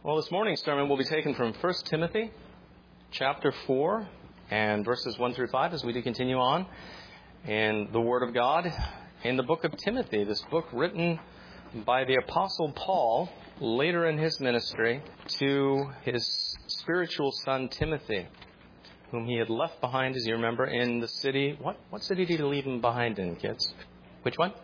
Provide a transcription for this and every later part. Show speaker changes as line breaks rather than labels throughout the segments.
Well, this morning's sermon will be taken from 1 Timothy chapter 4 and verses 1 through 5 as we do continue on in the Word of God in the book of Timothy, this book written by the Apostle Paul later in his ministry to his spiritual son Timothy, whom he had left behind, as you remember, in the city. What city did he leave him behind in, kids? Which one?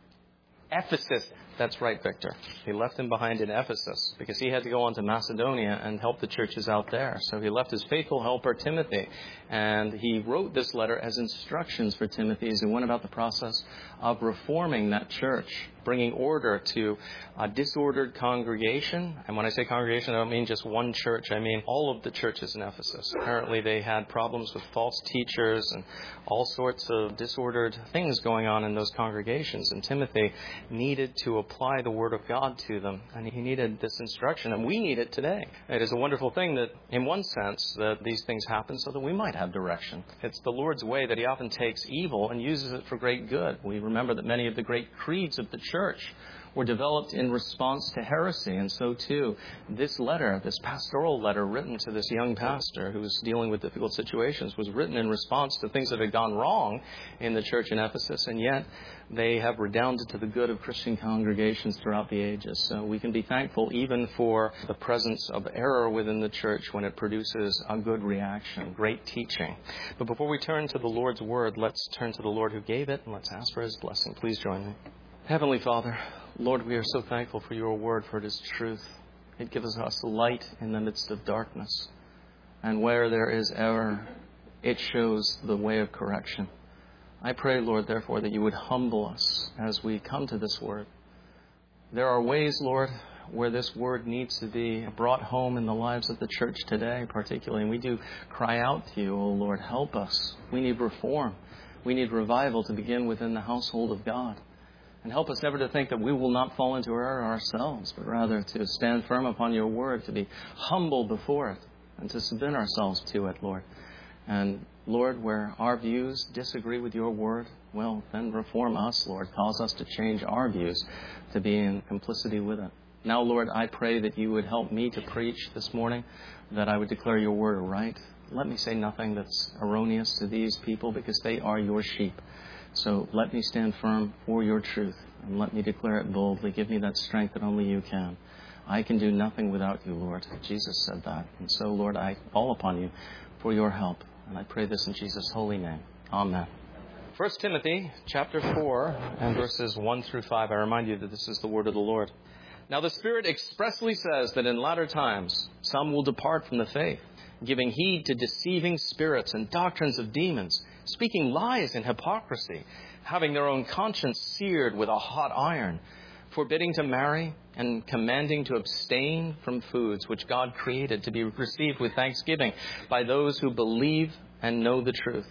Ephesus. That's right, Victor. He left him behind in Ephesus because he had to go on to Macedonia and help the churches out there. So he left his faithful helper, Timothy, and he wrote this letter as instructions for Timothy as he went about the process of reforming that church, bringing order to a disordered congregation. And when I say congregation, I don't mean just one church. I mean all of the churches in Ephesus. Apparently they had problems with false teachers and all sorts of disordered things going on in those congregations. And Timothy needed to apply the Word of God to them. And he needed this instruction. And we need it today. It is a wonderful thing that, in one sense, that these things happen so that we might have direction. It's the Lord's way that He often takes evil and uses it for great good. We remember that many of the great creeds of the church were developed in response to heresy. And so, too, this letter, this pastoral letter written to this young pastor who was dealing with difficult situations, was written in response to things that had gone wrong in the church in Ephesus. And yet, they have redounded to the good of Christian congregations throughout the ages. So we can be thankful even for the presence of error within the church when it produces a good reaction, great teaching. But before we turn to the Lord's Word, let's turn to the Lord who gave it, and let's ask for His blessing. Please join me. Heavenly Father, Lord, we are so thankful for your word, for it is truth. It gives us light in the midst of darkness. And where there is error, it shows the way of correction. I pray, Lord, therefore, that you would humble us as we come to this word. There are ways, Lord, where this word needs to be brought home in the lives of the church today, particularly. And we do cry out to you, oh Lord, help us. We need reform. We need revival to begin within the household of God. And help us never to think that we will not fall into error ourselves, but rather to stand firm upon your word, to be humble before it, and to submit ourselves to it, Lord. And, Lord, where our views disagree with your word, well, then reform us, Lord. Cause us to change our views to be in complicity with it. Now, Lord, I pray that you would help me to preach this morning, that I would declare your word right. Let me say nothing that's erroneous to these people, because they are your sheep. So let me stand firm for your truth, and let me declare it boldly. Give me that strength that only you can. I can do nothing without you, Lord. Jesus said that. And so, Lord, I call upon you for your help. And I pray this in Jesus' holy name. Amen. 1 Timothy chapter 4 and verses 1 through 5. I remind you that this is the word of the Lord. Now the Spirit expressly says that in latter times some will depart from the faith, giving heed to deceiving spirits and doctrines of demons, speaking lies in hypocrisy, having their own conscience seared with a hot iron, forbidding to marry and commanding to abstain from foods which God created to be received with thanksgiving by those who believe and know the truth.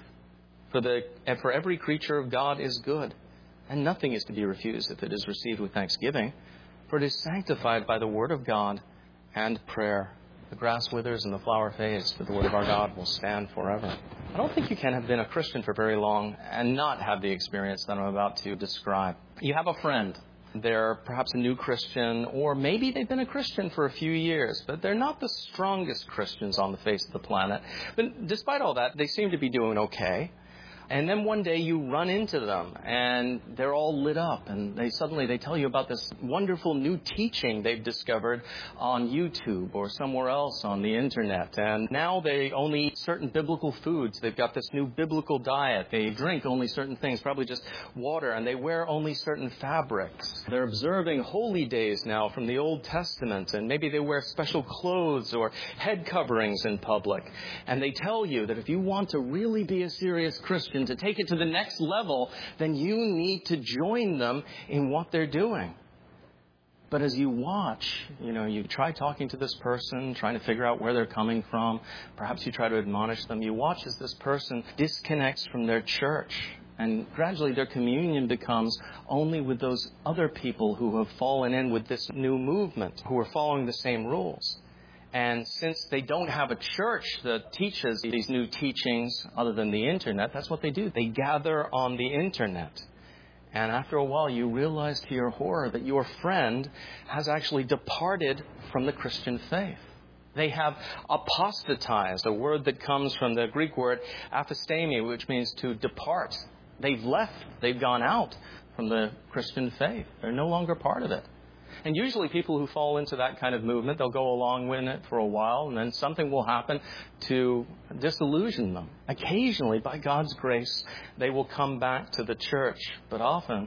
For every creature of God is good, and nothing is to be refused if it is received with thanksgiving, for it is sanctified by the word of God and prayer. The grass withers and the flower fades, but the word of our God will stand forever. I don't think you can have been a Christian for very long and not have the experience that I'm about to describe. You have a friend. They're perhaps a new Christian, or maybe they've been a Christian for a few years, but they're not the strongest Christians on the face of the planet. But despite all that, they seem to be doing okay. And then one day you run into them and they're all lit up, and they tell you about this wonderful new teaching they've discovered on YouTube or somewhere else on the internet. And now they only eat certain biblical foods. They've got this new biblical diet. They drink only certain things, probably just water, and they wear only certain fabrics. They're observing holy days now from the Old Testament, and maybe they wear special clothes or head coverings in public. And they tell you that if you want to really be a serious Christian, to take it to the next level, then you need to join them in what they're doing. But as you watch, you try talking to this person, trying to figure out where they're coming from. Perhaps you try to admonish them. You watch as this person disconnects from their church. And gradually their communion becomes only with those other people who have fallen in with this new movement, who are following the same rules. And since they don't have a church that teaches these new teachings other than the internet, that's what they do. They gather on the internet. And after a while, you realize to your horror that your friend has actually departed from the Christian faith. They have apostatized, a word that comes from the Greek word apostemi, which means to depart. They've left, they've gone out from the Christian faith. They're no longer part of it. And usually people who fall into that kind of movement, they'll go along with it for a while, and then something will happen to disillusion them. Occasionally, by God's grace, they will come back to the church, but often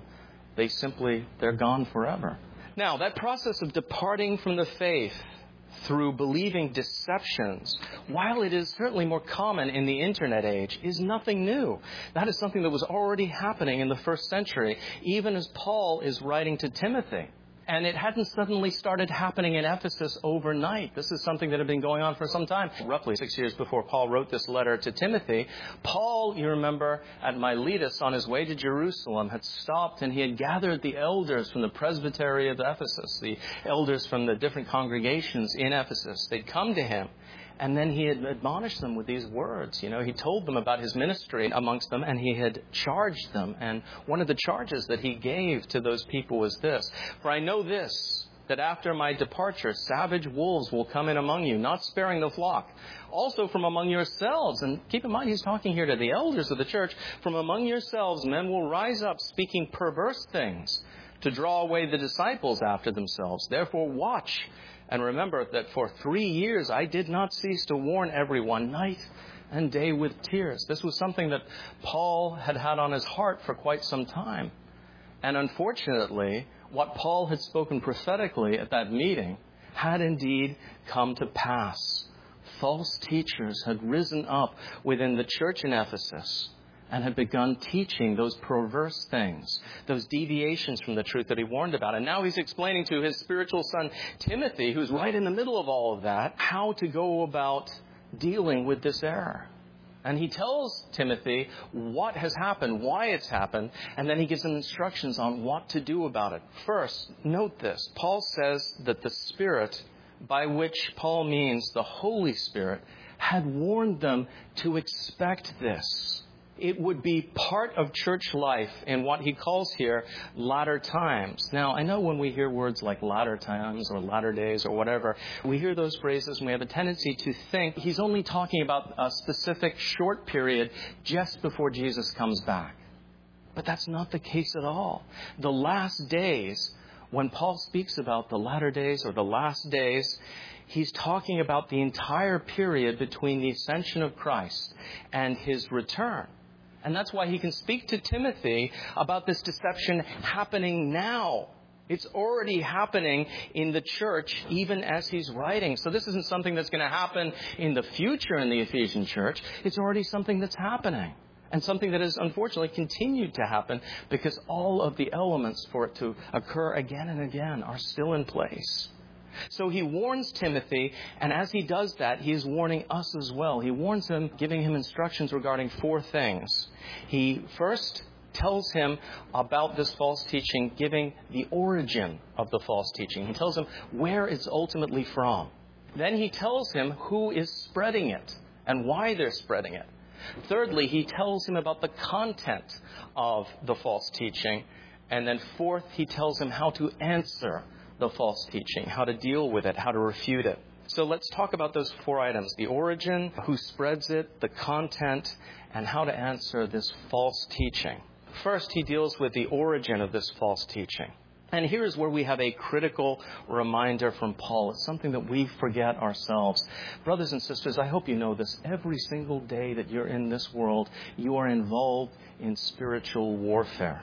they're gone forever. Now, that process of departing from the faith through believing deceptions, while it is certainly more common in the internet age, is nothing new. That is something that was already happening in the first century, even as Paul is writing to Timothy. And it hadn't suddenly started happening in Ephesus overnight. This is something that had been going on for some time. Roughly 6 years before Paul wrote this letter to Timothy, Paul, you remember, at Miletus on his way to Jerusalem, had stopped and he had gathered the elders from the presbytery of Ephesus, the elders from the different congregations in Ephesus. They'd come to him. And then he had admonished them with these words. You know, he told them about his ministry amongst them, and he had charged them. And one of the charges that he gave to those people was this: "For I know this, that after my departure, savage wolves will come in among you, not sparing the flock. Also from among yourselves," and keep in mind he's talking here to the elders of the church, "from among yourselves men will rise up speaking perverse things to draw away the disciples after themselves. Therefore watch. And remember that for 3 years I did not cease to warn everyone night and day with tears." This was something that Paul had had on his heart for quite some time. And unfortunately, what Paul had spoken prophetically at that meeting had indeed come to pass. False teachers had risen up within the church in Ephesus and had begun teaching those perverse things, those deviations from the truth that he warned about. And now he's explaining to his spiritual son, Timothy, who's right in the middle of all of that, how to go about dealing with this error. And he tells Timothy what has happened, why it's happened, and then he gives him instructions on what to do about it. First, note this. Paul says that the Spirit, by which Paul means the Holy Spirit, had warned them to expect this. It would be part of church life in what he calls here latter times. Now, I know when we hear words like latter times or latter days or whatever, we hear those phrases and we have a tendency to think he's only talking about a specific short period just before Jesus comes back. But that's not the case at all. The last days, when Paul speaks about the latter days or the last days, he's talking about the entire period between the ascension of Christ and his return. And that's why he can speak to Timothy about this deception happening now. It's already happening in the church even as he's writing. So this isn't something that's going to happen in the future in the Ephesian church. It's already something that's happening. And something that has unfortunately continued to happen because all of the elements for it to occur again and again are still in place. So he warns Timothy, and as he does that, he is warning us as well. He warns him, giving him instructions regarding 4 things. He first tells him about this false teaching, giving the origin of the false teaching. He tells him where it's ultimately from. Then he tells him who is spreading it and why they're spreading it. Thirdly, he tells him about the content of the false teaching. And then fourth, he tells him how to answer the false teaching, how to deal with it, how to refute it. So let's talk about those 4 items: the origin, who spreads it, the content, and how to answer this false teaching. First, he deals with the origin of this false teaching. And here's where we have a critical reminder from Paul. It's something that we forget ourselves. Brothers and sisters, I hope you know this. Every single day that you're in this world, you are involved in spiritual warfare.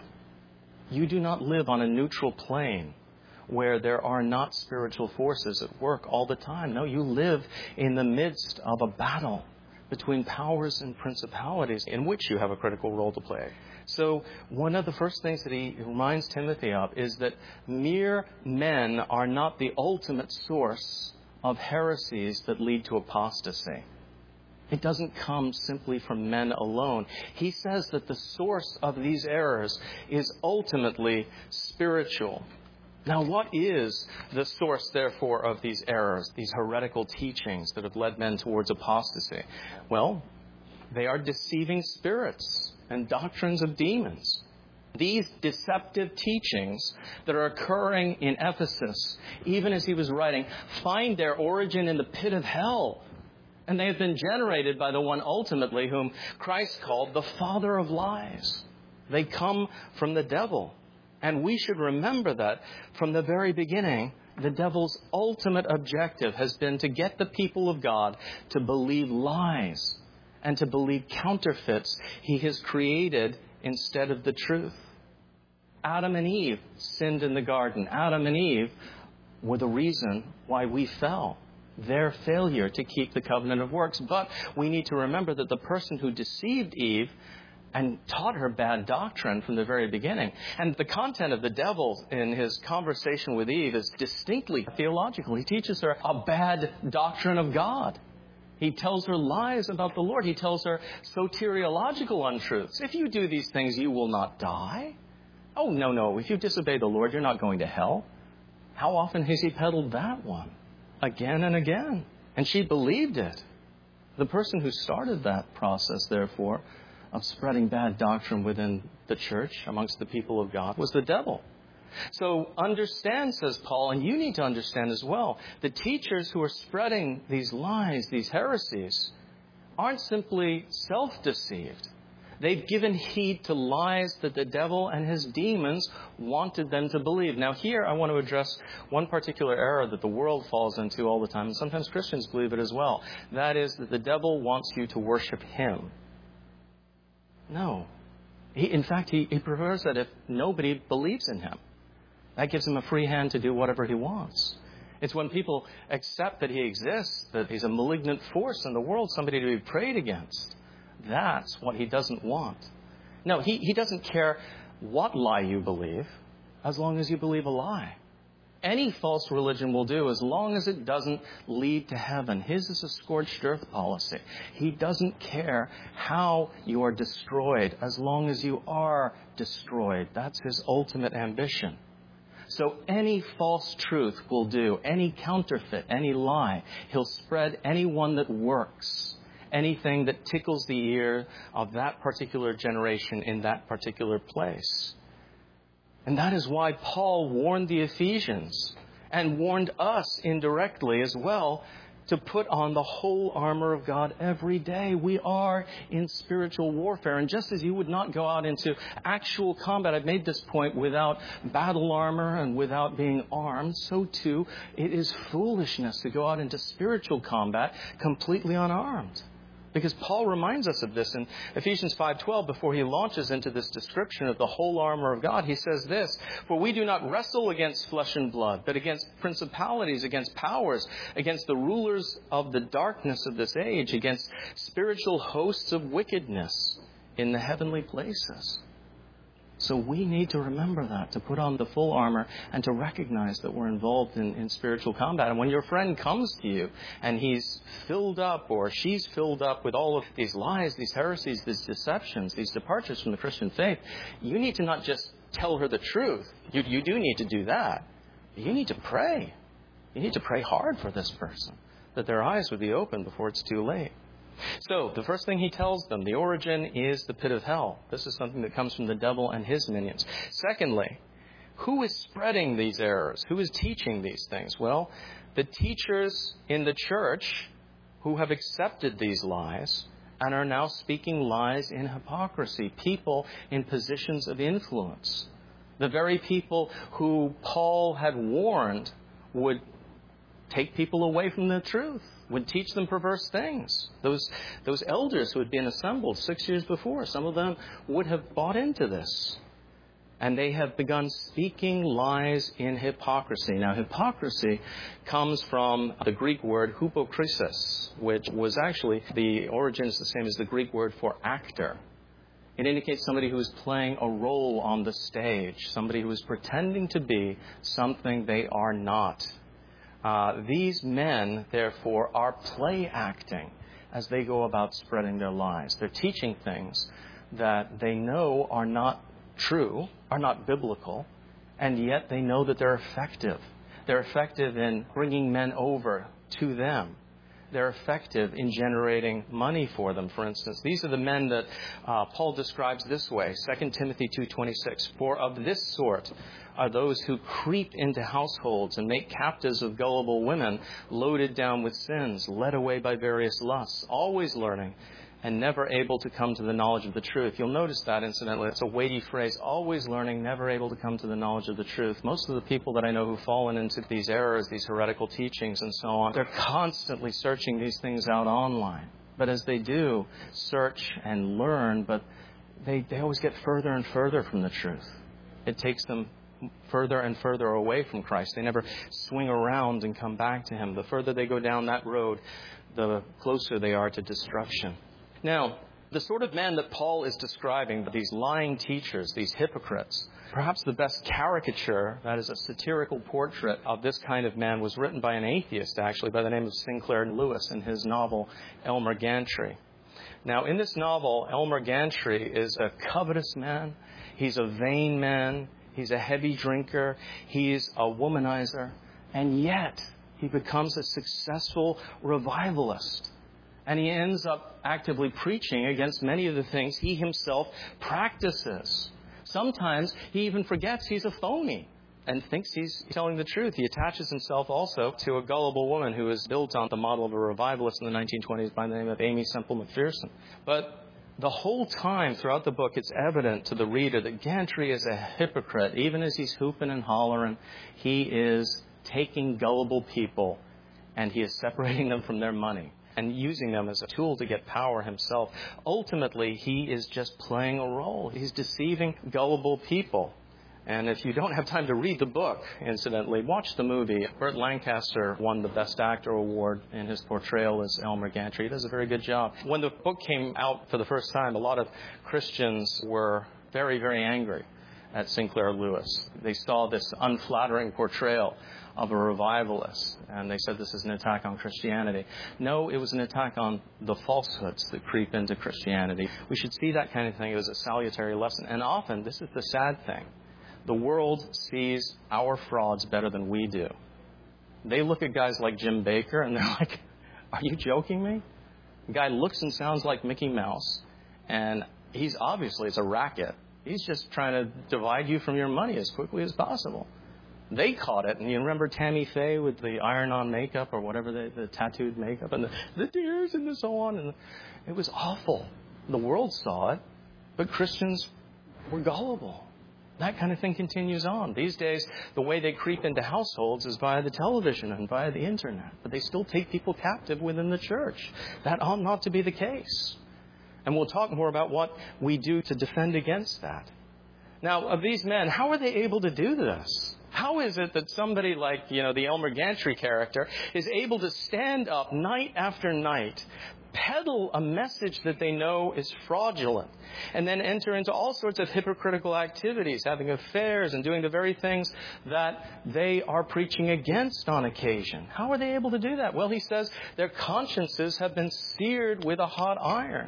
You do not live on a neutral plane where there are not spiritual forces at work all the time. No, you live in the midst of a battle between powers and principalities in which you have a critical role to play. So one of the first things that he reminds Timothy of is that mere men are not the ultimate source of heresies that lead to apostasy. It doesn't come simply from men alone. He says that the source of these errors is ultimately spiritual. Now, what is the source, therefore, of these errors, these heretical teachings that have led men towards apostasy? Well, they are deceiving spirits and doctrines of demons. These deceptive teachings that are occurring in Ephesus, even as he was writing, find their origin in the pit of hell. And they have been generated by the one ultimately whom Christ called the father of lies. They come from the devil. And we should remember that from the very beginning, the devil's ultimate objective has been to get the people of God to believe lies and to believe counterfeits he has created instead of the truth. Adam and Eve sinned in the garden. Adam and Eve were the reason why we fell. Their failure to keep the covenant of works. But we need to remember that the person who deceived Eve and taught her bad doctrine from the very beginning. And the content of the devil in his conversation with Eve is distinctly theological. He teaches her a bad doctrine of God. He tells her lies about the Lord. He tells her soteriological untruths. If you do these things, you will not die. Oh, no. If you disobey the Lord, you're not going to hell. How often has he peddled that one? Again and again. And she believed it. The person who started that process, therefore, of spreading bad doctrine within the church, amongst the people of God, was the devil. So understand, says Paul, and you need to understand as well, the teachers who are spreading these lies, these heresies, aren't simply self-deceived. They've given heed to lies that the devil and his demons wanted them to believe. Now here I want to address one particular error that the world falls into all the time, and sometimes Christians believe it as well. That is that the devil wants you to worship him. No. In fact, he prefers that if nobody believes in him. That gives him a free hand to do whatever he wants. It's when people accept that he exists, that he's a malignant force in the world, somebody to be prayed against. That's what he doesn't want. No, he doesn't care what lie you believe, as long as you believe a lie. Any false religion will do as long as it doesn't lead to heaven. His is a scorched earth policy. He doesn't care how you are destroyed as long as you are destroyed. That's his ultimate ambition. So any false truth will do, any counterfeit, any lie. He'll spread any one that works, anything that tickles the ear of that particular generation in that particular place. And that is why Paul warned the Ephesians and warned us indirectly as well to put on the whole armor of God every day. We are in spiritual warfare. And just as you would not go out into actual combat, I've made this point, without battle armor and without being armed, so too it is foolishness to go out into spiritual combat completely unarmed. Because Paul reminds us of this in Ephesians 5:12 before he launches into this description of the whole armor of God. He says this, "For we do not wrestle against flesh and blood, but against principalities, against powers, against the rulers of the darkness of this age, against spiritual hosts of wickedness in the heavenly places." So we need to remember that, to put on the full armor and to recognize that we're involved in spiritual combat. And when your friend comes to you and he's filled up or she's filled up with all of these lies, these heresies, these deceptions, these departures from the Christian faith, you need to not just tell her the truth. You do need to do that. You need to pray. You need to pray hard for this person, that their eyes would be open before it's too late. So, the first thing he tells them, the origin is the pit of hell. This is something that comes from the devil and his minions. Secondly, who is spreading these errors? Who is teaching these things? Well, the teachers in the church who have accepted these lies and are now speaking lies in hypocrisy. People in positions of influence. The very people who Paul had warned would take people away from the truth, would teach them perverse things. Those elders who had been assembled 6 years before, some of them would have bought into this. And they have begun speaking lies in hypocrisy. Now, hypocrisy comes from the Greek word hypokrisis, which was actually, the origin is the same as the Greek word for actor. It indicates somebody who is playing a role on the stage, somebody who is pretending to be something they are not. These men, therefore, are play acting as they go about spreading their lies. They're teaching things that they know are not true, are not biblical, and yet they know that they're effective. They're effective in bringing men over to them. they're effective in generating money for them. For instance, these are the men that Paul describes this way, 2 Timothy 2:26. For of this sort are those who creep into households and make captives of gullible women, loaded down with sins, led away by various lusts, always learning and never able to come to the knowledge of the truth. You'll notice that, incidentally. It's a weighty phrase. Always learning, never able to come to the knowledge of the truth. Most of the people that I know who've fallen into these errors, these heretical teachings and so on, they're constantly searching these things out online. But as they do search and learn, but they always get further and further from the truth. It takes them further and further away from Christ. They never swing around and come back to Him. The further they go down that road, the closer they are to destruction. Now, the sort of men that Paul is describing, these lying teachers, these hypocrites, perhaps the best caricature, that is a satirical portrait of this kind of man, was written by an atheist, actually, by the name of Sinclair Lewis in his novel, Elmer Gantry. Now, in this novel, Elmer Gantry is a covetous man. He's a vain man. He's a heavy drinker. He's a womanizer. And yet, he becomes a successful revivalist. And he ends up actively preaching against many of the things he himself practices. Sometimes he even forgets he's a phony and thinks he's telling the truth. He attaches himself also to a gullible woman who was built on the model of a revivalist in the 1920s by the name of Amy Semple McPherson. But the whole time throughout the book, it's evident to the reader that Gantry is a hypocrite. Even as he's hooping and hollering, he is taking gullible people and he is separating them from their money and using them as a tool to get power himself. Ultimately, he is just playing a role. He's deceiving gullible people. And if you don't have time to read the book, incidentally, watch the movie. Burt Lancaster won the Best Actor award in his portrayal as Elmer Gantry. He does a very good job. When the book came out for the first time, a lot of Christians were very, very angry at Sinclair Lewis. They saw this unflattering portrayal of a revivalist, and they said this is an attack on Christianity. No, it was an attack on the falsehoods that creep into Christianity. We should see that kind of thing as a salutary lesson. And often, this is the sad thing, the world sees our frauds better than we do. They look at guys like Jim Baker, and they're like, are you joking me? The guy looks and sounds like Mickey Mouse, and he's obviously, it's a racket. He's just trying to divide you from your money as quickly as possible. They caught it, and you remember Tammy Faye with the iron-on makeup or whatever, the tattooed makeup, and the tears and so on, and it was awful. The world saw it, but Christians were gullible. That kind of thing continues on. These days, the way they creep into households is via the television and via the internet, but they still take people captive within the church. That ought not to be the case. And we'll talk more about what we do to defend against that. Now, of these men, how are they able to do this? How is it that somebody like, the Elmer Gantry character is able to stand up night after night, peddle a message that they know is fraudulent, and then enter into all sorts of hypocritical activities, having affairs and doing the very things that they are preaching against on occasion? How are they able to do that? Well, he says their consciences have been seared with a hot iron.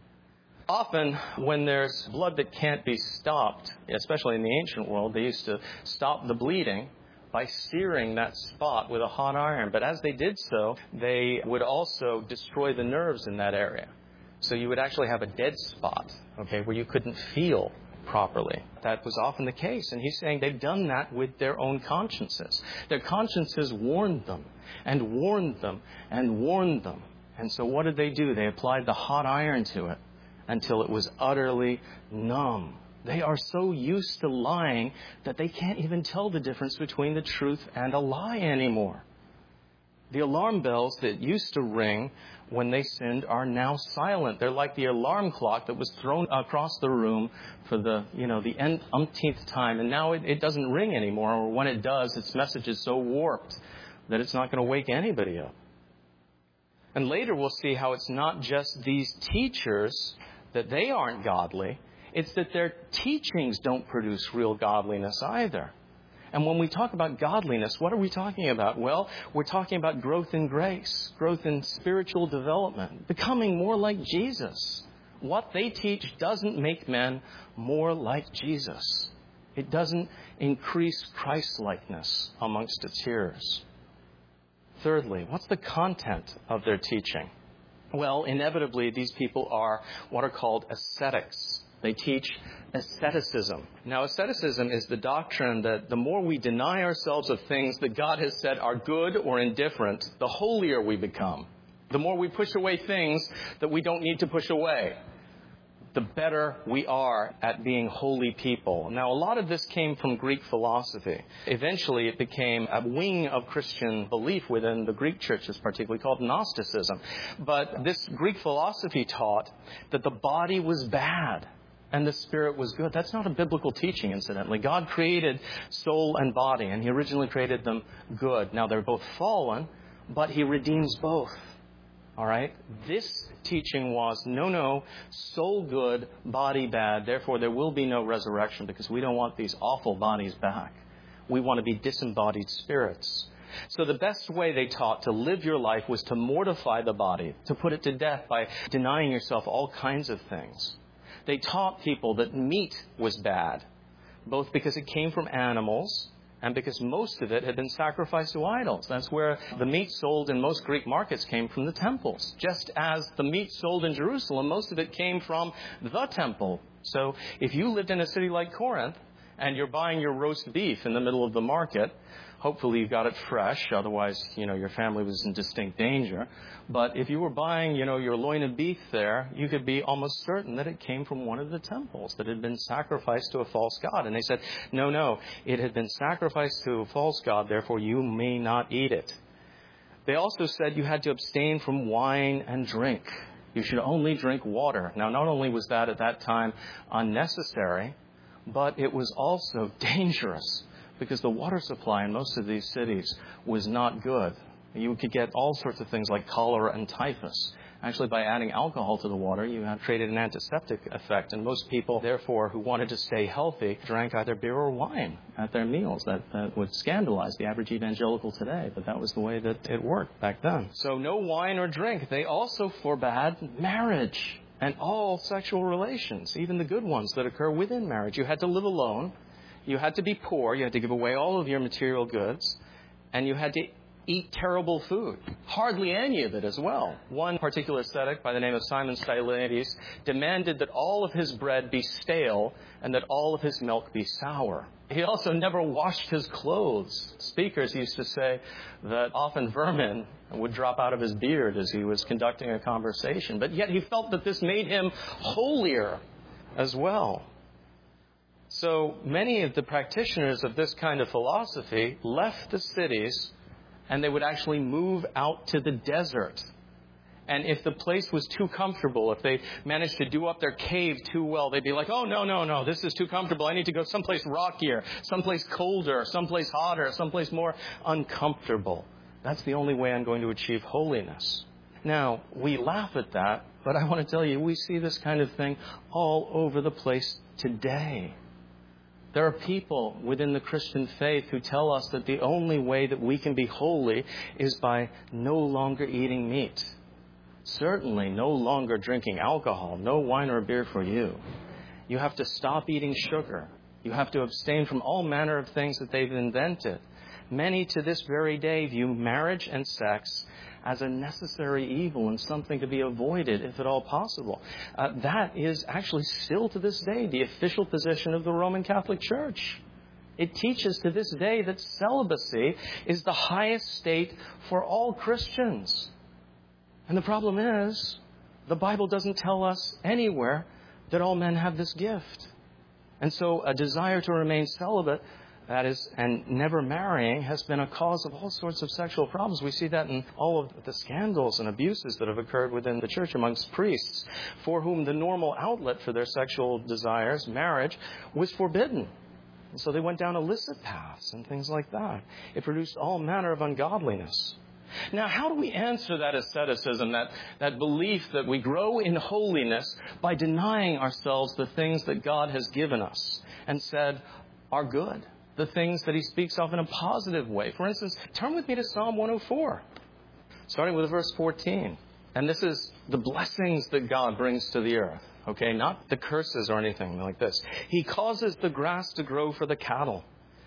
Often, when there's blood that can't be stopped, especially in the ancient world, they used to stop the bleeding by searing that spot with a hot iron. But as they did so, they would also destroy the nerves in that area. So you would actually have a dead spot, where you couldn't feel properly. That was often the case. And he's saying they've done that with their own consciences. Their consciences warned them and warned them and warned them. And so what did they do? They applied the hot iron to it until it was utterly numb. They are so used to lying that they can't even tell the difference between the truth and a lie anymore. The alarm bells that used to ring when they sinned are now silent. They're like the alarm clock that was thrown across the room for the umpteenth time, and now it doesn't ring anymore, or when it does, its message is so warped that it's not going to wake anybody up. And later we'll see how it's not just these teachers that they aren't godly, it's that their teachings don't produce real godliness either. And when we talk about godliness, what are we talking about? Well, we're talking about growth in grace, growth in spiritual development, becoming more like Jesus. What they teach doesn't make men more like Jesus. It doesn't increase Christ-likeness amongst its hearers. Thirdly, what's the content of their teaching? Well, inevitably, these people are what are called ascetics. They teach asceticism. Now, asceticism is the doctrine that the more we deny ourselves of things that God has said are good or indifferent, the holier we become. The more we push away things that we don't need to push away, the better we are at being holy people. Now, a lot of this came from Greek philosophy. Eventually, it became a wing of Christian belief within the Greek churches, particularly called Gnosticism. But this Greek philosophy taught that the body was bad and the spirit was good. That's not a biblical teaching, incidentally. God created soul and body, and He originally created them good. Now, they're both fallen, but He redeems both. All right? This teaching was, no, soul good, body bad. Therefore, there will be no resurrection because we don't want these awful bodies back. We want to be disembodied spirits. So the best way they taught to live your life was to mortify the body, to put it to death by denying yourself all kinds of things. They taught people that meat was bad, both because it came from animals and because most of it had been sacrificed to idols. That's where the meat sold in most Greek markets came from the temples. Just as the meat sold in Jerusalem, most of it came from the temple. So if you lived in a city like Corinth and you're buying your roast beef in the middle of the market, hopefully you got it fresh. Otherwise, your family was in distinct danger. But if you were buying, your loin of beef there, you could be almost certain that it came from one of the temples that had been sacrificed to a false god. And they said, no, it had been sacrificed to a false god, therefore you may not eat it. They also said you had to abstain from wine and drink. You should only drink water. Now, not only was that at that time unnecessary, but it was also dangerous, because the water supply in most of these cities was not good. You could get all sorts of things like cholera and typhus. Actually, by adding alcohol to the water, you have created an antiseptic effect. And most people, therefore, who wanted to stay healthy, drank either beer or wine at their meals. That would scandalize the average evangelical today, but that was the way that it worked back then. So no wine or drink. They also forbade marriage and all sexual relations, even the good ones that occur within marriage. You had to live alone. You had to be poor. You had to give away all of your material goods. And you had to eat terrible food. Hardly any of it as well. One particular ascetic by the name of Simon Stylites demanded that all of his bread be stale and that all of his milk be sour. He also never washed his clothes. Speakers used to say that often vermin would drop out of his beard as he was conducting a conversation. But yet he felt that this made him holier as well. So many of the practitioners of this kind of philosophy left the cities and they would actually move out to the desert. And if the place was too comfortable, if they managed to do up their cave too well, they'd be like, oh, no, this is too comfortable. I need to go someplace rockier, someplace colder, someplace hotter, someplace more uncomfortable. That's the only way I'm going to achieve holiness. Now, we laugh at that, but I want to tell you, we see this kind of thing all over the place today. There are people within the Christian faith who tell us that the only way that we can be holy is by no longer eating meat. Certainly no longer drinking alcohol, no wine or beer for you. You have to stop eating sugar. You have to abstain from all manner of things that they've invented. Many to this very day view marriage and sex as a necessary evil and something to be avoided if at all possible. That is actually still to this day the official position of the Roman Catholic Church. It teaches to this day that celibacy is the highest state for all Christians. And the problem is, the Bible doesn't tell us anywhere that all men have this gift. And so a desire to remain celibate, that is, and never marrying, has been a cause of all sorts of sexual problems. We see that in all of the scandals and abuses that have occurred within the church amongst priests, for whom the normal outlet for their sexual desires, marriage, was forbidden. And so they went down illicit paths and things like that. It produced all manner of ungodliness. Now, how do we answer that asceticism, that belief that we grow in holiness by denying ourselves the things that God has given us and said are good? The things that he speaks of in a positive way. For instance, turn with me to Psalm 104, starting with verse 14. And this is the blessings that God brings to the earth. Okay, not the curses or anything like this. He causes the grass to grow for the cattle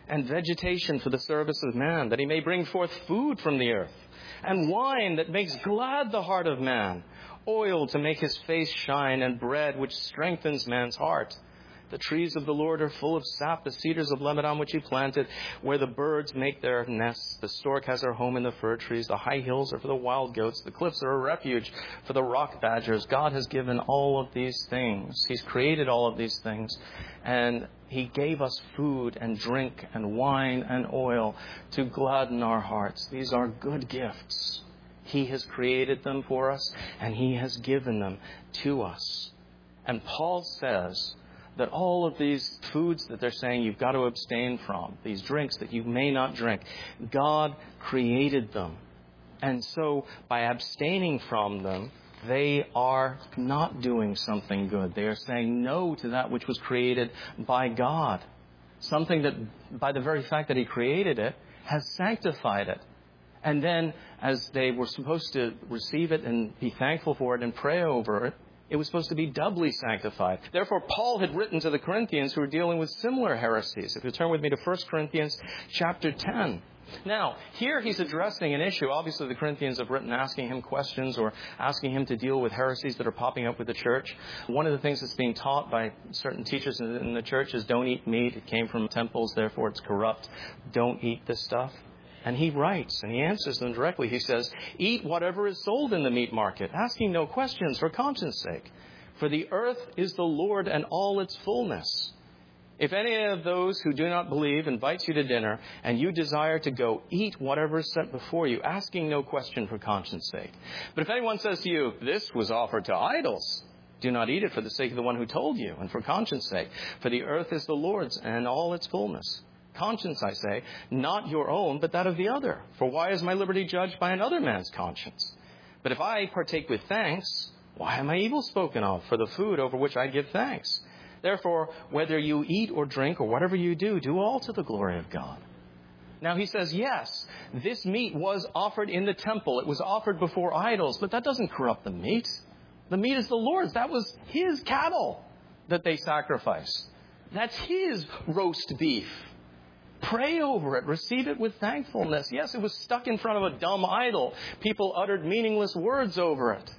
and vegetation for the service of man, that he may bring forth food from the earth, and wine that makes glad the heart of man, oil to make his face shine, and bread which strengthens man's heart. The trees of the Lord are full of sap, the cedars of Lebanon which he planted, where the birds make their nests. The stork has her home in the fir trees. The high hills are for the wild goats. The cliffs are a refuge for the rock badgers. God has given all of these things. He's created all of these things. And he gave us food and drink and wine and oil to gladden our hearts. These are good gifts. He has created them for us, and he has given them to us. And Paul says that all of these foods that they're saying you've got to abstain from, these drinks that you may not drink, God created them. And so by abstaining from them, they are not doing something good. They are saying no to that which was created by God. Something that, by the very fact that he created it, has sanctified it. And then, as they were supposed to receive it and be thankful for it and pray over it, it was supposed to be doubly sanctified. Therefore, Paul had written to the Corinthians who were dealing with similar heresies. If you turn with me to 1 Corinthians chapter 10. Now, here he's addressing an issue. Obviously, the Corinthians have written asking him questions or asking him to deal with heresies that are popping up with the church. One of the things that's being taught by certain teachers in the church is don't eat meat. It came from temples, therefore it's corrupt. Don't eat this stuff. And he writes, and he answers them directly. He says, eat whatever is sold in the meat market, asking no questions for conscience sake. For the earth is the Lord and all its fullness. If any of those who do not believe invites you to dinner, and you desire to go, eat whatever is set before you, asking no question for conscience sake. But if anyone says to you, this was offered to idols, do not eat it for the sake of the one who told you, and for conscience sake. For the earth is the Lord's and all its fullness. Conscience, I say, not your own, but that of the other. For why is my liberty judged by another man's conscience? But if I partake with thanks, why am I evil spoken of for the food over which I give thanks? Therefore, whether you eat or drink or whatever you do, do all to the glory of God. Now he says, yes, this meat was offered in the temple. It was offered before idols, but that doesn't corrupt the meat. The meat is the Lord's. That was his cattle that they sacrificed. That's his roast beef. Pray over it. Receive it with thankfulness. Yes, it was stuck in front of a dumb idol. People uttered meaningless words over it.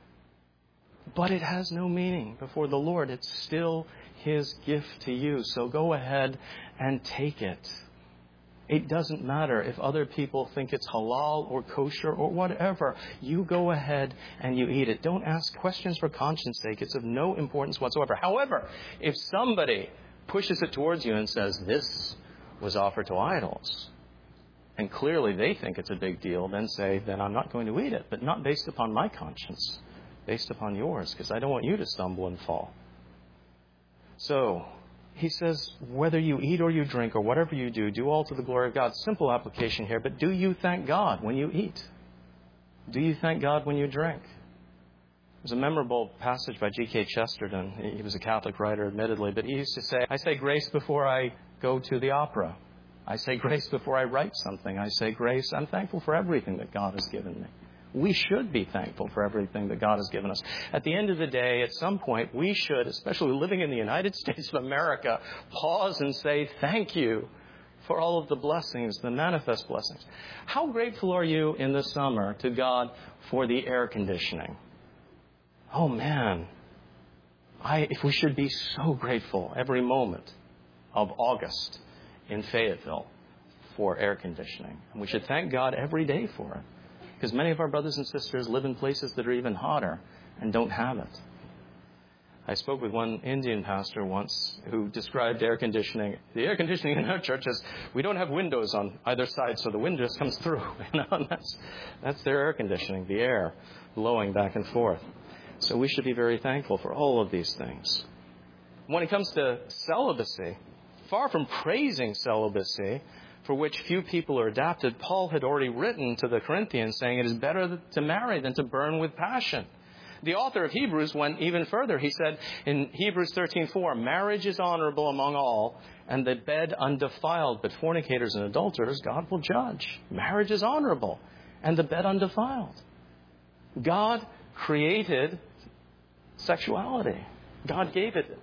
But it has no meaning before the Lord. It's still his gift to you. So go ahead and take it. It doesn't matter if other people think it's halal or kosher or whatever. You go ahead and you eat it. Don't ask questions for conscience sake. It's of no importance whatsoever. However, if somebody pushes it towards you and says, this was offered to idols, and clearly they think it's a big deal, then say, then I'm not going to eat it, but not based upon my conscience, based upon yours, because I don't want you to stumble and fall. So, he says, whether you eat or you drink or whatever you do, do all to the glory of God. Simple application here, but do you thank God when you eat? Do you thank God when you drink? There's a memorable passage by G.K. Chesterton. He was a Catholic writer, admittedly, but he used to say, I say grace before I go to the opera. I say grace before I write something. I say grace. I'm thankful for everything that God has given me. We should be thankful for everything that God has given us. At the end of the day, at some point, we should, especially living in the United States of America, pause and say thank you for all of the blessings, the manifest blessings. How grateful are you in the summer to God for the air conditioning? Oh, man. If we should be so grateful every moment of August in Fayetteville for air conditioning. And we should thank God every day for it. Because many of our brothers and sisters live in places that are even hotter and don't have it. I spoke with one Indian pastor once who described air conditioning. The air conditioning in our church is, we don't have windows on either side, so the wind just comes through. And that's their air conditioning, the air blowing back and forth. So we should be very thankful for all of these things. When it comes to celibacy, far from praising celibacy, for which few people are adapted, Paul had already written to the Corinthians saying it is better to marry than to burn with passion. The author of Hebrews went even further. He said in Hebrews 13:4, marriage is honorable among all, and the bed undefiled, but fornicators and adulterers God will judge. Marriage is honorable, and the bed undefiled. God created sexuality. God gave it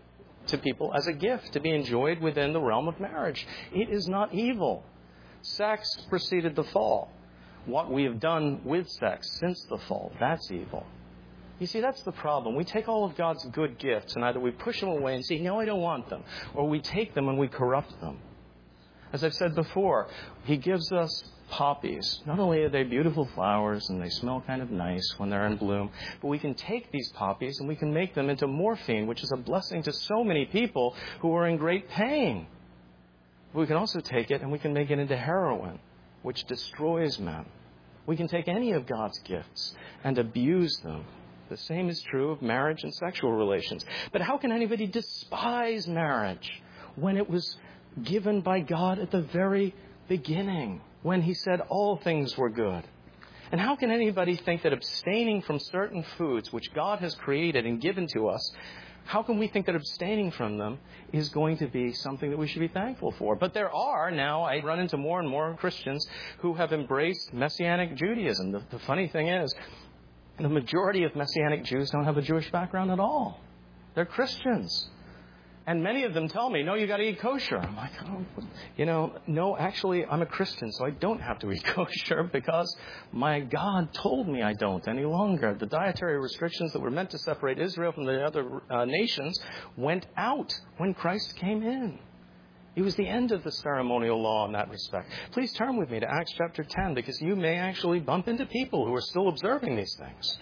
to people as a gift to be enjoyed within the realm of marriage. It is not evil. Sex preceded the fall. What we have done with sex since the fall, that's evil. You see, that's the problem. We take all of God's good gifts and either we push them away and say, no, I don't want them, or we take them and we corrupt them. As I've said before, He gives us poppies. Not only are they beautiful flowers and they smell kind of nice when they're in bloom, but we can take these poppies and we can make them into morphine, which is a blessing to so many people who are in great pain. We can also take it and we can make it into heroin, which destroys men. We can take any of God's gifts and abuse them. The same is true of marriage and sexual relations. But how can anybody despise marriage when it was given by God at the very beginning, when He said all things were good? And how can anybody think that abstaining from certain foods which God has created and given to us, how can we think that abstaining from them is going to be something that we should be thankful for? But there are now, I run into more and more Christians who have embraced Messianic Judaism. The funny thing is, the majority of Messianic Jews don't have a Jewish background at all. They're Christians. And many of them tell me, no, you got to eat kosher. I'm like, oh, no, actually, I'm a Christian, so I don't have to eat kosher because my God told me I don't any longer. The dietary restrictions that were meant to separate Israel from the other nations went out when Christ came in. It was the end of the ceremonial law in that respect. Please turn with me to Acts chapter 10, because you may actually bump into people who are still observing these things.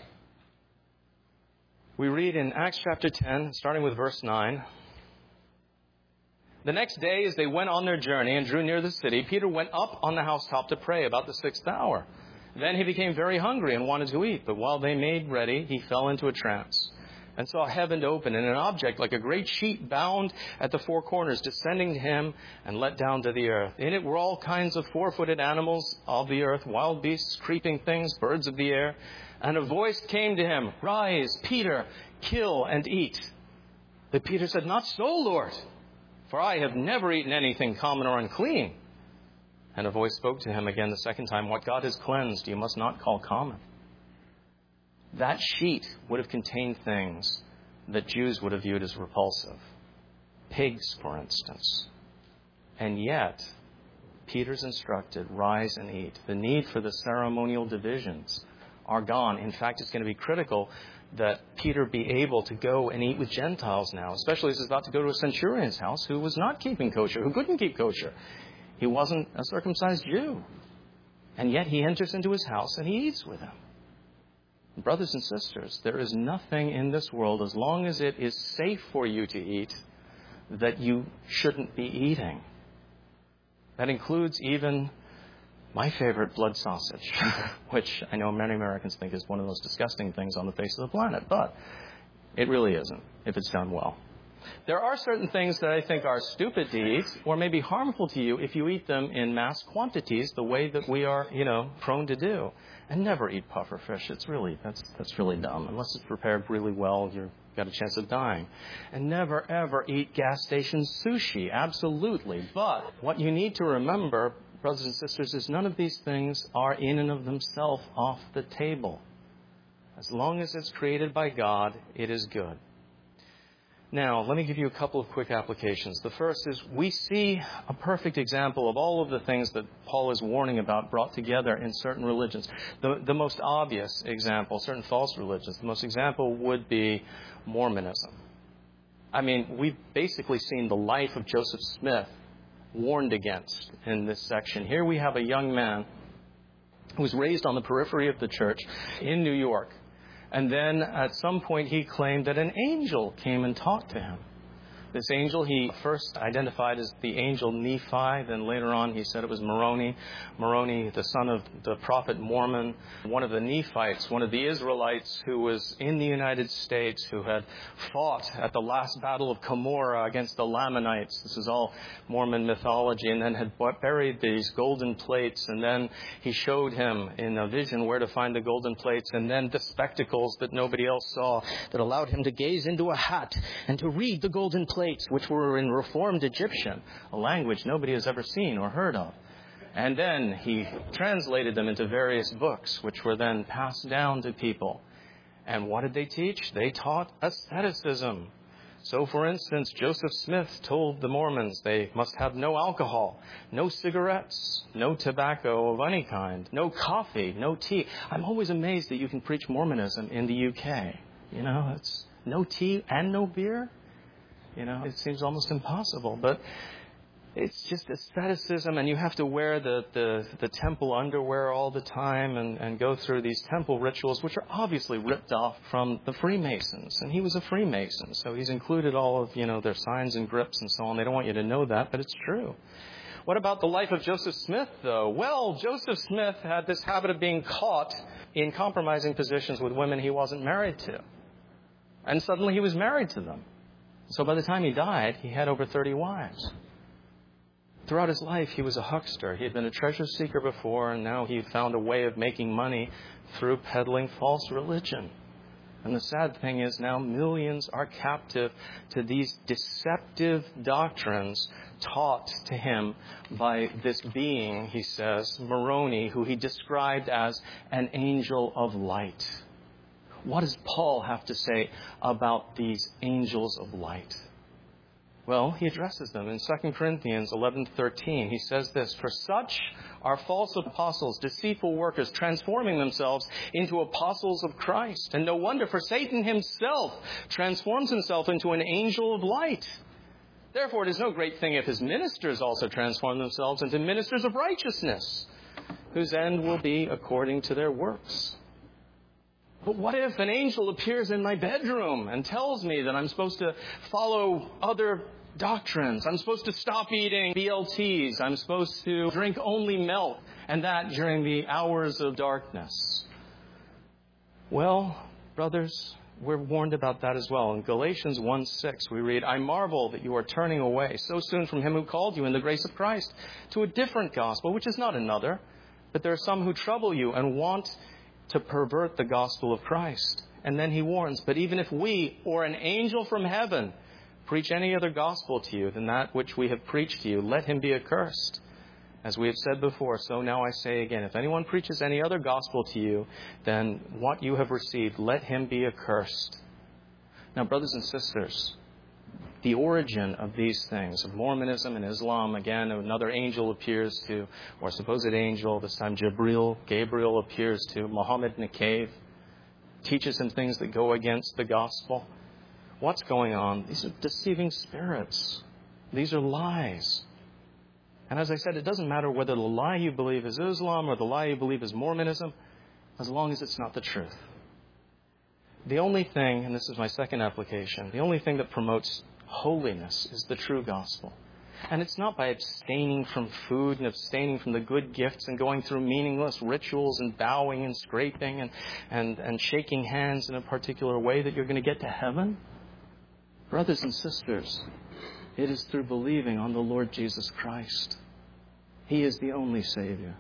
We read in Acts chapter 10, starting with verse 9. The next day, as they went on their journey and drew near the city, Peter went up on the housetop to pray about the 6th hour. Then he became very hungry and wanted to eat. But while they made ready, he fell into a trance and saw heaven open and an object like a great sheet bound at the four corners descending to him and let down to the earth. In it were all kinds of four-footed animals of the earth, wild beasts, creeping things, birds of the air. And a voice came to him, "Rise, Peter, kill and eat." But Peter said, "Not so, Lord, for I have never eaten anything common or unclean." And a voice spoke to him again the second time, "What God has cleansed, you must not call common." That sheet would have contained things that Jews would have viewed as repulsive. Pigs, for instance. And yet, Peter's instructed, "Rise and eat." The need for the ceremonial divisions are gone. In fact, it's going to be critical that Peter be able to go and eat with Gentiles now, especially as he's about to go to a centurion's house who was not keeping kosher, who couldn't keep kosher. He wasn't a circumcised Jew. And yet he enters into his house and he eats with him. Brothers and sisters, there is nothing in this world, as long as it is safe for you to eat, that you shouldn't be eating. That includes even my favorite, blood sausage, which I know many Americans think is one of the most disgusting things on the face of the planet, but it really isn't if it's done well. There are certain things that I think are stupid to eat or maybe harmful to you if you eat them in mass quantities the way that we are, prone to do. And never eat puffer fish. That's really dumb. Unless it's prepared really well, you've got a chance of dying. And never, ever eat gas station sushi. Absolutely. But what you need to remember, brothers and sisters, is none of these things are in and of themselves off the table. As long as it's created by God, it is good. Now, let me give you a couple of quick applications. The first is we see a perfect example of all of the things that Paul is warning about brought together in certain religions. The most obvious example, certain false religions, the most example would be Mormonism. I mean, we've basically seen the life of Joseph Smith warned against in this section. Here we have a young man who was raised on the periphery of the church in New York. And then at some point he claimed that an angel came and talked to him. This angel he first identified as the angel Nephi. Then later on he said it was Moroni. Moroni, the son of the prophet Mormon, one of the Nephites, one of the Israelites who was in the United States, who had fought at the last battle of Cumorah against the Lamanites. This is all Mormon mythology. And then had buried these golden plates. And then he showed him in a vision where to find the golden plates. And then the spectacles that nobody else saw that allowed him to gaze into a hat and to read the golden plates, which were in Reformed Egyptian, a language nobody has ever seen or heard of. And then he translated them into various books, which were then passed down to people. And what did they teach? They taught asceticism. So, for instance, Joseph Smith told the Mormons they must have no alcohol, no cigarettes, no tobacco of any kind, no coffee, no tea. I'm always amazed that you can preach Mormonism in the UK. You know, it's no tea and no beer. You know, it seems almost impossible, but it's just asceticism, and you have to wear the temple underwear all the time and go through these temple rituals, which are obviously ripped off from the Freemasons. And he was a Freemason, so he's included all of, their signs and grips and so on. They don't want you to know that, but it's true. What about the life of Joseph Smith, though? Well, Joseph Smith had this habit of being caught in compromising positions with women he wasn't married to. And suddenly he was married to them. So by the time he died, he had over 30 wives. Throughout his life, he was a huckster. He had been a treasure seeker before, and now he had found a way of making money through peddling false religion. And the sad thing is now millions are captive to these deceptive doctrines taught to him by this being, he says, Moroni, who he described as an angel of light. What does Paul have to say about these angels of light? Well, he addresses them in 2 Corinthians 11:13. He says this, "For such are false apostles, deceitful workers, transforming themselves into apostles of Christ. And no wonder, for Satan himself transforms himself into an angel of light. Therefore, it is no great thing if his ministers also transform themselves into ministers of righteousness, whose end will be according to their works." But what if an angel appears in my bedroom and tells me that I'm supposed to follow other doctrines? I'm supposed to stop eating BLTs. I'm supposed to drink only milk, and that during the hours of darkness. Well, brothers, we're warned about that as well. In Galatians 1:6, we read, "I marvel that you are turning away so soon from him who called you in the grace of Christ to a different gospel, which is not another. But there are some who trouble you and want to pervert the gospel of Christ." And then he warns, "But even if we or an angel from heaven preach any other gospel to you than that which we have preached to you, let him be accursed. As we have said before, so now I say again, if anyone preaches any other gospel to you than what you have received, let him be accursed." Now, brothers and sisters, the origin of these things, of Mormonism and Islam, again, another angel appears to, or supposed angel, this time Gabriel appears to Muhammad in a cave, teaches him things that go against the gospel. What's going on? These are deceiving spirits. These are lies. And as I said, it doesn't matter whether the lie you believe is Islam or the lie you believe is Mormonism, as long as it's not the truth. The only thing, and this is my second application, the only thing that promotes holiness is the true gospel. And it's not by abstaining from food and abstaining from the good gifts and going through meaningless rituals and bowing and scraping and shaking hands in a particular way that you're going to get to heaven. Brothers and sisters, it is through believing on the Lord Jesus Christ. He is the only Savior.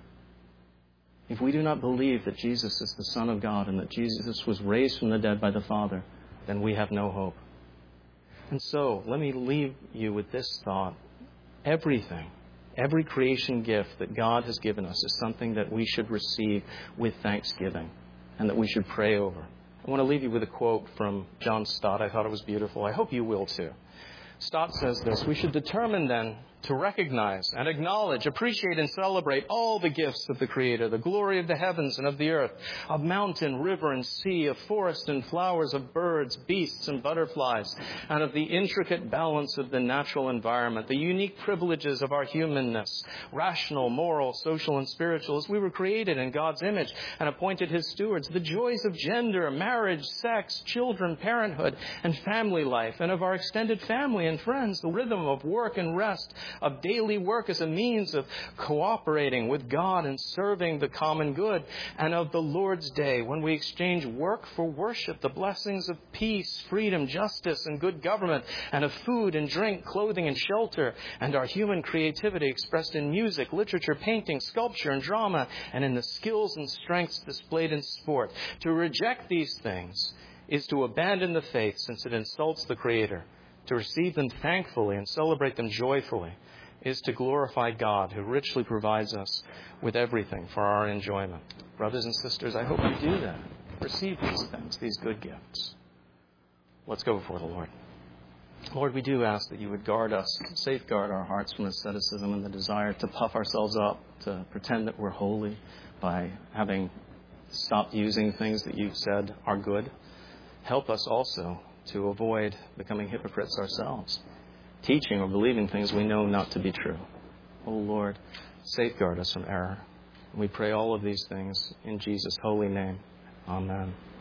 If we do not believe that Jesus is the Son of God and that Jesus was raised from the dead by the Father, then we have no hope. And so, let me leave you with this thought. Everything, every creation gift that God has given us is something that we should receive with thanksgiving and that we should pray over. I want to leave you with a quote from John Stott. I thought it was beautiful. I hope you will too. Stott says this, "We should determine then to recognize and acknowledge, appreciate and celebrate all the gifts of the Creator, the glory of the heavens and of the earth, of mountain, river, and sea, of forest and flowers, of birds, beasts, and butterflies, and of the intricate balance of the natural environment, the unique privileges of our humanness, rational, moral, social, and spiritual, as we were created in God's image and appointed His stewards, the joys of gender, marriage, sex, children, parenthood, and family life, and of our extended family and friends, the rhythm of work and rest, of daily work as a means of cooperating with God and serving the common good, and of the Lord's Day, when we exchange work for worship, the blessings of peace, freedom, justice, and good government, and of food and drink, clothing and shelter, and our human creativity expressed in music, literature, painting, sculpture, and drama, and in the skills and strengths displayed in sport. To reject these things is to abandon the faith, since it insults the Creator. To receive them thankfully and celebrate them joyfully is to glorify God, who richly provides us with everything for our enjoyment." Brothers and sisters, I hope you do that. Receive these things, these good gifts. Let's go before the Lord. Lord, we do ask that you would guard us, safeguard our hearts from asceticism and the desire to puff ourselves up, to pretend that we're holy by having stopped using things that you've said are good. Help us also to avoid becoming hypocrites ourselves, teaching or believing things we know not to be true. Oh Lord, safeguard us from error. We pray all of these things in Jesus' holy name. Amen.